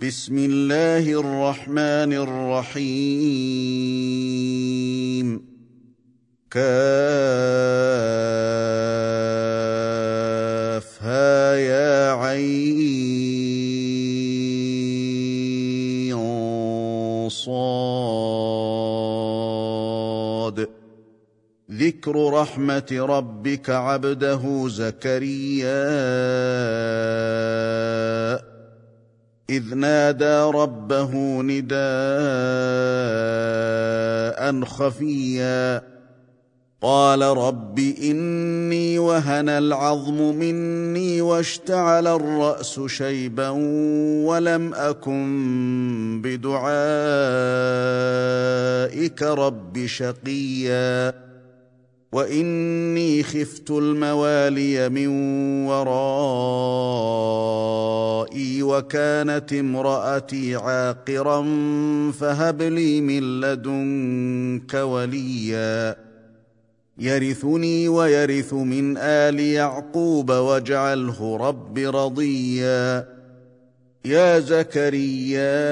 بسم الله الرحمن الرحيم كافها يا عين صاد ذكر رحمة ربك عبده زكريا إذ نادى ربه نداء خفيا قال رب إني وهن العظم مني واشتعل الرأس شيبا ولم أكن بدعائك رب شقيا وإني خفت الموالي من ورائي وكانت امرأتي عاقرا فهب لي من لدنك وليا يرثني ويرث من آل يعقوب واجعله رب رضيا يا زكريا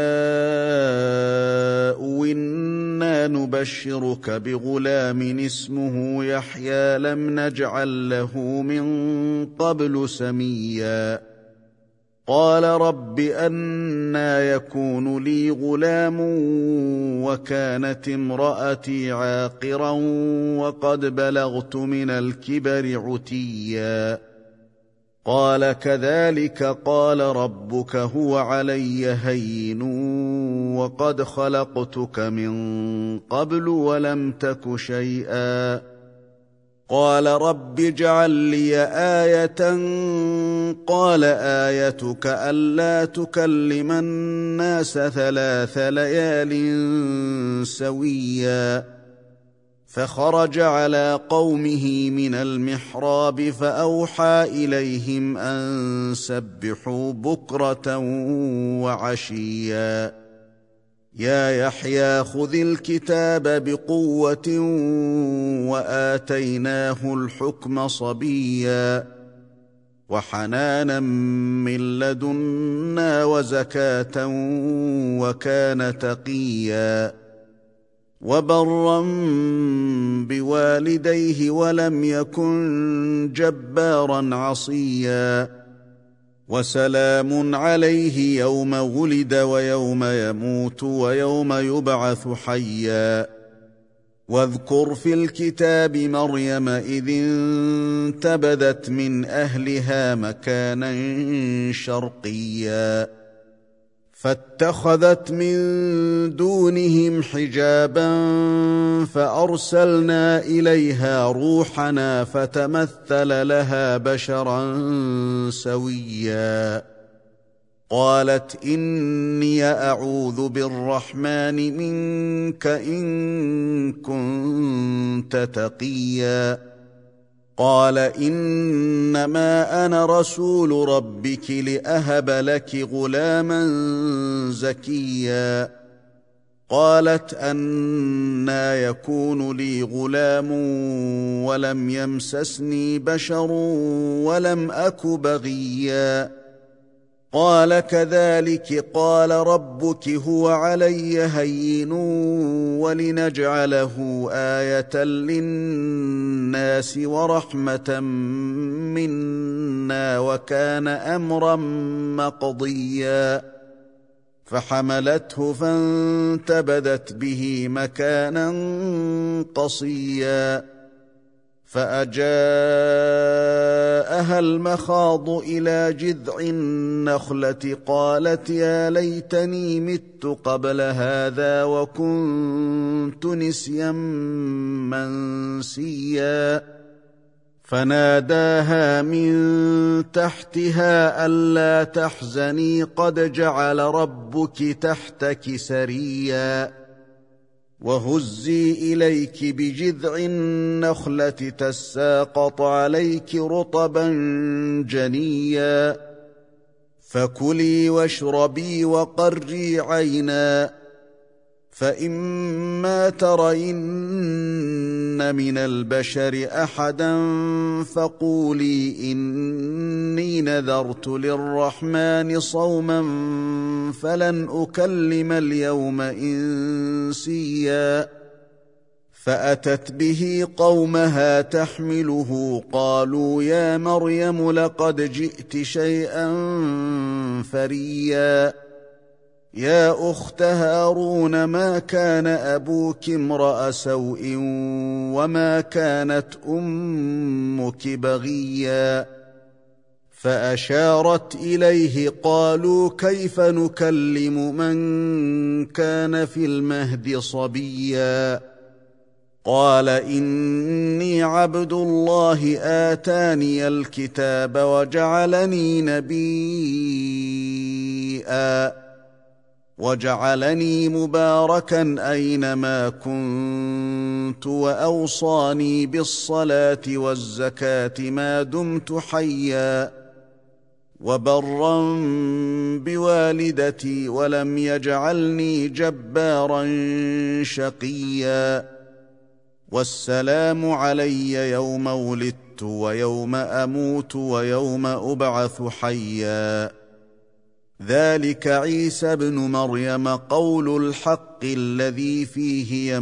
إنا نبشرك بغلام اسمه يحيى لم نجعل له من قبل سميا قال رب أنى يكون لي غلام وكانت امرأتي عاقرا وقد بلغت من الكبر عتيا قال كذلك قال ربك هو علي هين وقد خلقتك من قبل ولم تك شيئا قال رب اجعل لي آية قال آيتك ألا تكلم الناس 3 ليال سويا فخرج على قومه من المحراب فأوحى إليهم أن سبحوا بكرة وعشيا يا يحيى خذ الكتاب بقوة وآتيناه الحكم صبيا وحنانا من لدنا وزكاة وكان تقيا وبرا بوالديه ولم يكن جبارا عصيا وسلام عليه يوم ولد ويوم يموت ويوم يبعث حيا واذكر في الكتاب مريم إذ انتبذت من أهلها مكانا شرقيا فاتخذت من دونهم حجابا فأرسلنا إليها روحنا فتمثل لها بشرا سويا قالت إني أعوذ بالرحمن منك إن كنت تقيا قال إنما أنا رسول ربك لأهب لك غلاما زكيا قالت أنى يكون لي غلام ولم يمسسني بشر ولم أك بغيا قال كذلك قال ربك هو علي هين ولنجعله آية للناس ورحمة منا وكان أمرا مقضيا فحملته فانتبذت به مكانا قصيا فأجاءها المخاض إلى جذع النخلة قالت يا ليتني مت قبل هذا وكنت نسيا منسيا فناداها من تحتها ألا تحزني قد جعل ربك تحتك سريا وهزي إليك بجذع النخلة تساقط عليك رطبا جنيا فكلي واشربي وقري عينا فإما ترين من البشر أحدا فقولي إني نذرت للرحمن صوما فلن أكلم اليوم إنسيا فأتت به قومها تحمله قالوا يا مريم لقد جئت شيئا فريا يا أخت هارون ما كان أبوك امرأ سوء وما كانت أمك بغيا فأشارت إليه قالوا كيف نكلم من كان في المهد صبيا قال إني عبد الله آتاني الكتاب وجعلني نبيا وجعلني مباركا أينما كنت وأوصاني بالصلاة والزكاة ما دمت حيا وبرا بوالدتي ولم يجعلني جبارا شقيا والسلام علي يوم ولدت ويوم أموت ويوم أبعث حيا ذلك عيسى ابن مريم قول الحق الذي فيه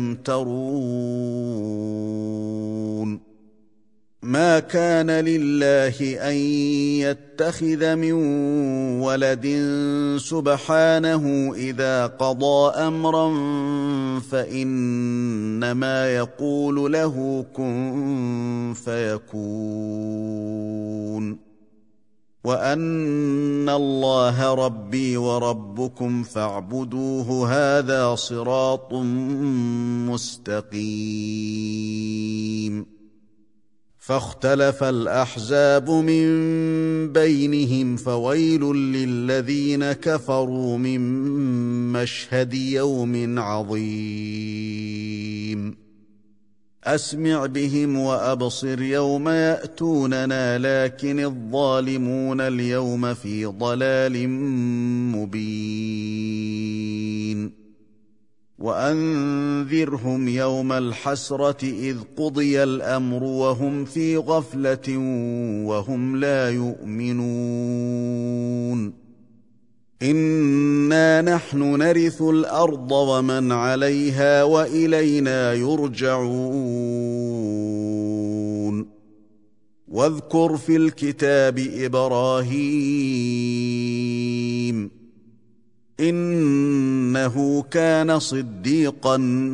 يمترون ما كان لله أن يتخذ من ولد سبحانه إذا قضى أمرا فإنما يقول له كن فيكون وأن الله ربي وربكم فاعبدوه هذا صراط مستقيم فاختلف الأحزاب من بينهم فويل للذين كفروا من مشهد يوم عظيم أسمع بهم وأبصر يوم يأتوننا لكن الظالمون اليوم في ضلال مبين وأنذرهم يوم الحسرة إذ قضي الأمر وهم في غفلة وهم لا يؤمنون إنا نحن نرث الأرض ومن عليها وإلينا يرجعون واذكر في الكتاب إبراهيم إنه كان صديقا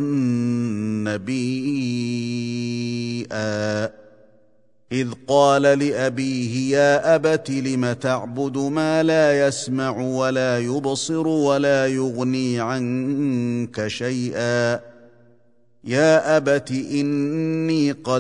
نبيا إذ قال لأبيه يا أبت لم تعبد ما لا يسمع ولا يبصر ولا يغني عنك شيئا يا أبت إني قد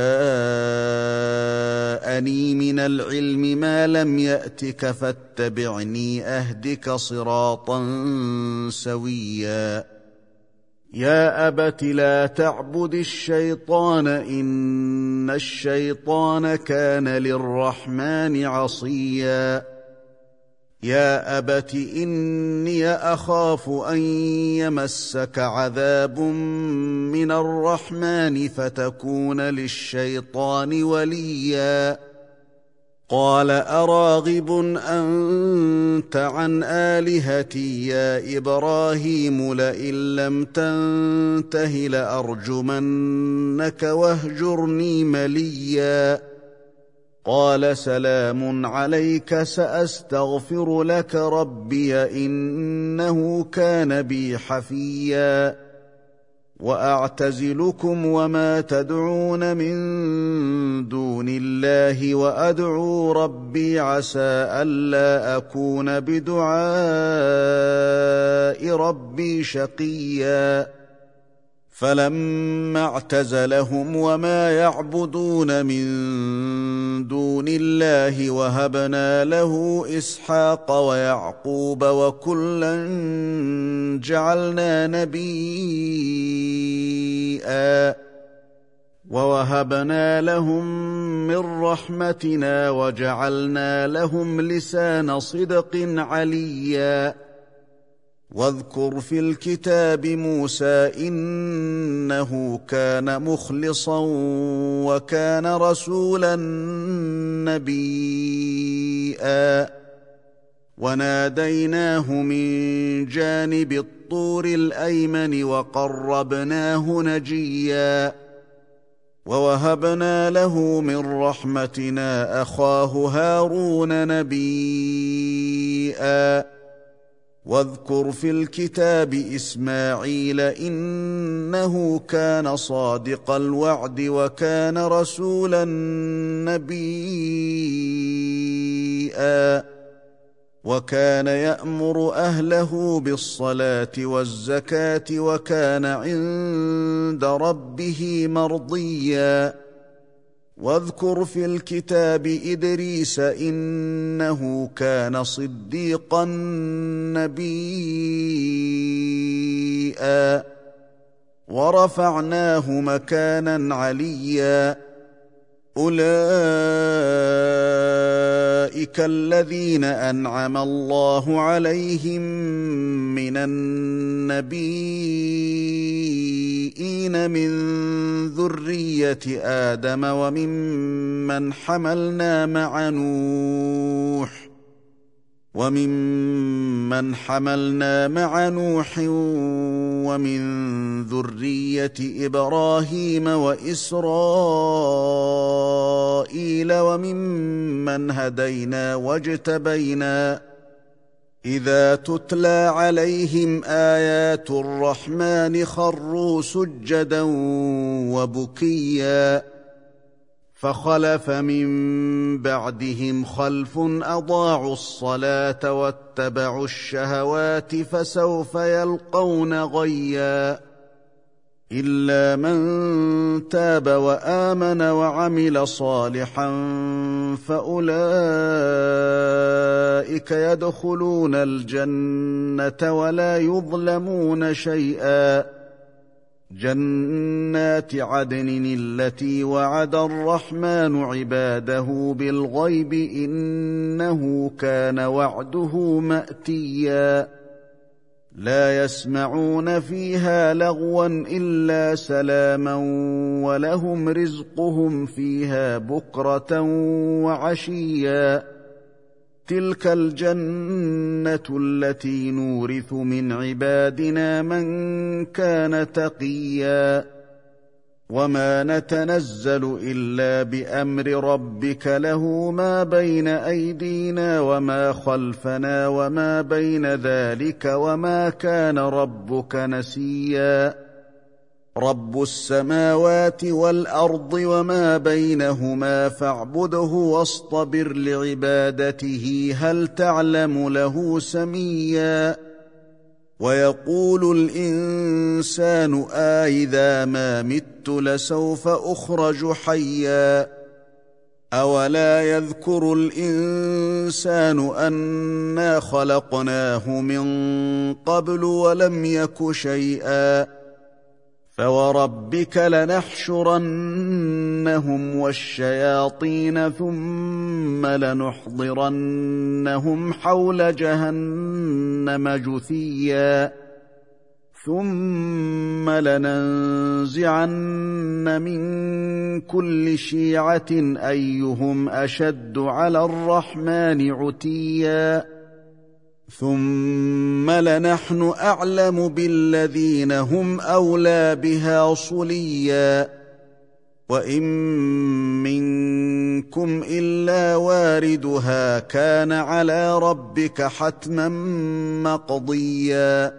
جاءني من العلم ما لم يأتك فاتبعني أهدك صراطا سويا يا أبت لا تعبد الشيطان إن الشيطان كان للرحمن عصيا يا أبت إني أخاف أن يمسك عذاب من الرحمن فتكون للشيطان وليا قال أراغب أنت عن آلهتي يا إبراهيم لئن لم تنته لأرجمنك واهجرني مليا قال سلام عليك سأستغفر لك ربي إنه كان بي حفيا وأعتزلكم وما تدعون من دون الله وأدعو ربي عسى ألا أكون بدعاء ربي شقيا فلما اعتزلهم وما يعبدون من دون الله وهبنا له إسحاق ويعقوب وكلا جعلنا نبيا ووهبنا لهم من رحمتنا وجعلنا لهم لسان صدق عليا واذكر في الكتاب موسى إنه كان مخلصا وكان رسولا نبيا وناديناه من جانب الطور الأيمن وقربناه نجيا ووهبنا له من رحمتنا أخاه هارون نبيا واذكر في الكتاب إسماعيل إنه كان صادق الوعد وكان رسولا نبيا وكان يأمر أهله بالصلاة والزكاة وكان عند ربه مرضيا واذكر في الكتاب إدريس إنه كان صديقا نبيا ورفعناه مكانا عليا أولئك الذين أنعم الله عليهم من النبيين من ذرية آدم وممن حملنا مع نوح ومن ذرية إبراهيم وإسرائيل وممن هدينا واجتبينا إذا تتلى عليهم آيات الرحمن خروا سجدا وبكيا فخلف من بعدهم خلف أضاعوا الصلاة واتبعوا الشهوات فسوف يلقون غيا إلا من تاب وآمن وعمل صالحا فأولئك يدخلون الجنة ولا يظلمون شيئا جنات عدن التي وعد الرحمن عباده بالغيب إنه كان وعده مأتيا لا يسمعون فيها لغوا إلا سلاما ولهم رزقهم فيها بكرة وعشيا تلك الجنة التي نورث من عبادنا من كان تقيا وما نتنزل إلا بأمر ربك له ما بين أيدينا وما خلفنا وما بين ذلك وما كان ربك نسيا رب السماوات والأرض وما بينهما فاعبده واصطبر لعبادته هل تعلم له سميا ويقول الإنسان أإذا ما مت لسوف أخرج حيا أولا يذكر الإنسان أنا خلقناه من قبل ولم يك شيئا فوربك لنحشرنهم والشياطين ثم لنحضرنهم حول جهنم جثيا ثم لننزعن من كل شيعة أيهم أشد على الرحمن عتيا ثم لنحن أعلم بالذين هم أولى بها صليا وإن منكم إلا واردها كان على ربك حتما مقضيا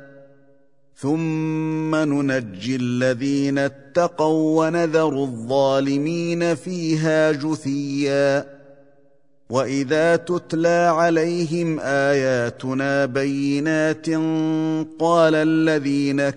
ثم ننجي الذين اتقوا ونذر الظالمين فيها جثيا وإذا تتلى عليهم آياتنا بينات قال الذين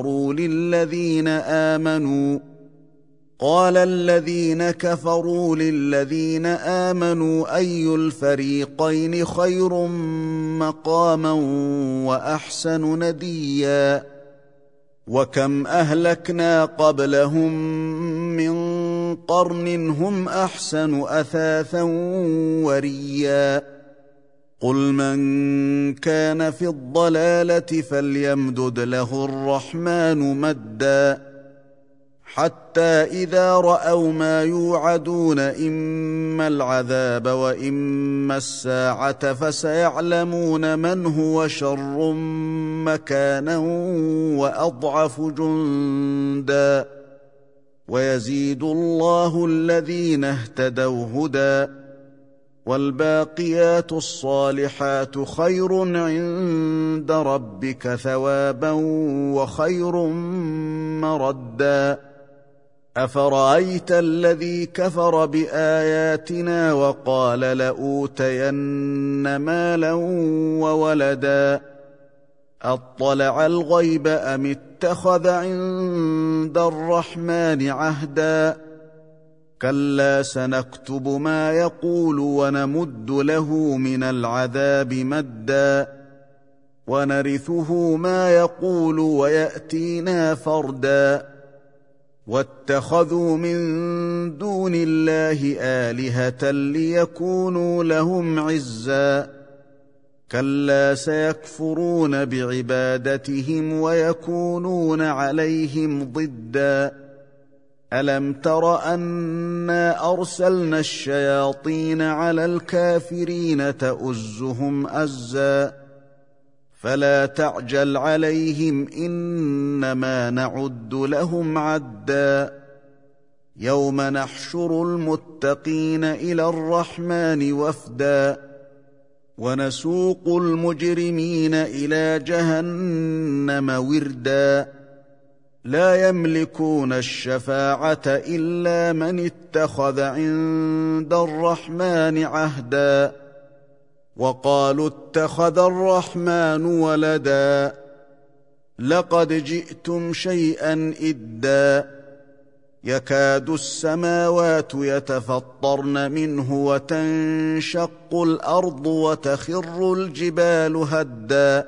كفروا للذين آمنوا أي الفريقين خير مقاما وأحسن نديا وكم أهلكنا قبلهم من قرن هم أحسن أثاثا وريا قل من كان في الضلاله فليمدد له الرحمن مدا حتى إذا رأوا ما يوعدون إما العذاب وإما الساعة فسيعلمون من هو شر مكانا وأضعف جندا ويزيد الله الذين اهتدوا هدى والباقيات الصالحات خير عند ربك ثوابا وخير مردا أفرأيت الذي كفر بآياتنا وقال لأوتين مالا وولدا أطلع الغيب أم اتخذ عند الرحمن عهدا كلا سنكتب ما يقول ونمد له من العذاب مدا ونرثه ما يقول ويأتينا فردا واتخذوا من دون الله آلهة ليكونوا لهم عزا كلا سيكفرون بعبادتهم ويكونون عليهم ضدا ألم تر أنا أرسلنا الشياطين على الكافرين تؤزهم أزا فلا تعجل عليهم إنما نعد لهم عدا يوم نحشر المتقين إلى الرحمن وفدا ونسوق المجرمين إلى جهنم وردا لا يملكون الشفاعة إلا من اتخذ عند الرحمن عهدا وقالوا اتخذ الرحمن ولدا لقد جئتم شيئا إدا يكاد السماوات يتفطرن منه وتنشق الأرض وتخر الجبال هدا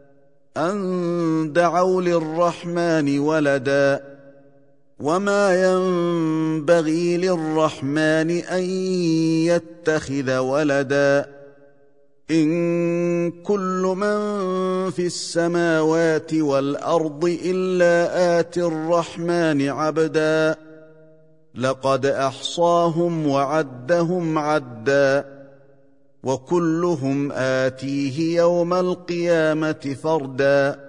أن دعوا للرحمن ولدا وما ينبغي للرحمن أن يتخذ ولدا إن كل من في السماوات والأرض إلا آتي الرحمن عبدا لقد أحصاهم وعدهم عدا وكلهم آتيه يوم القيامة فردا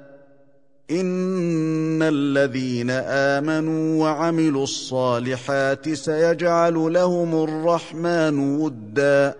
إن الذين آمنوا وعملوا الصالحات سيجعل لهم الرحمن ودا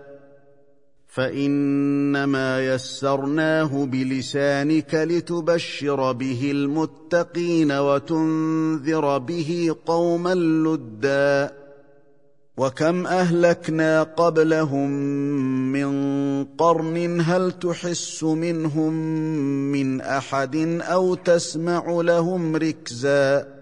فإنما يسرناه بلسانك لتبشر به المتقين وتنذر به قوما لدا وكم أهلكنا قبلهم من قرن هل تحس منهم من أحد أو تسمع لهم ركزا